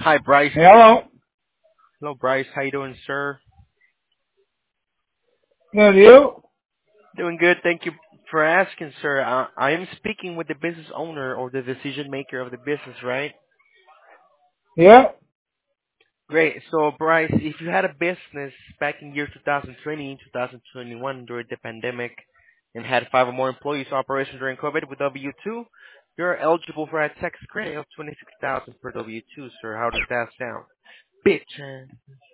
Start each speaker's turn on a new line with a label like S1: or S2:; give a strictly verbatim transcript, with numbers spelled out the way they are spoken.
S1: Hi, Bryce.
S2: Hello.
S1: Hello, Bryce. How you doing, sir?
S2: Good, you?
S1: Doing good. Thank you for asking, sir. Uh, I am speaking with the business owner or the decision maker of the business, right?
S2: Yeah.
S1: Great. So, Bryce, if you had a business back in year twenty twenty, twenty twenty-one during the pandemic and had five or more employees operation during COVID with W two, you're eligible for a tax credit of twenty-six thousand per W two, sir. How does that sound? Bitch.